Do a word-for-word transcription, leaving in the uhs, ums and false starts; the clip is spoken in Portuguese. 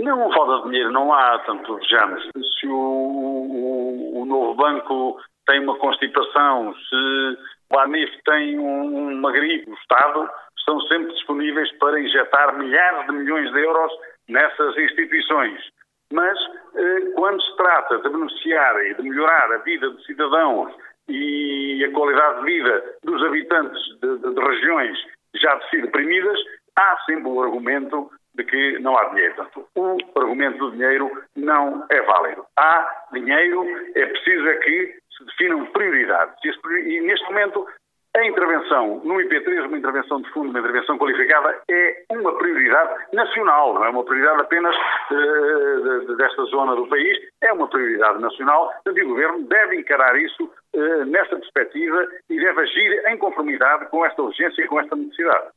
Não, falta de dinheiro não há, tanto vejamos. Se o, o, o novo banco tem uma constipação, se o A N I F tem um, uma gripe, o Estado estão sempre disponíveis para injetar milhares de milhões de euros nessas instituições. Mas, eh, quando se trata de beneficiar e de melhorar a vida dos cidadãos e a qualidade de vida dos habitantes de, de, de regiões já de si deprimidas, há sempre o argumento de que não há dinheiro. Portanto, o argumento do dinheiro não é válido. Há dinheiro, é preciso é que se definam prioridades. E neste momento, a intervenção no I P três, uma intervenção de fundo, uma intervenção qualificada, é uma prioridade nacional, não é uma prioridade apenas uh, de, de, desta zona do país, é uma prioridade nacional. Portanto, o Governo deve encarar isso uh, nesta perspectiva e deve agir em conformidade com esta urgência e com esta necessidade.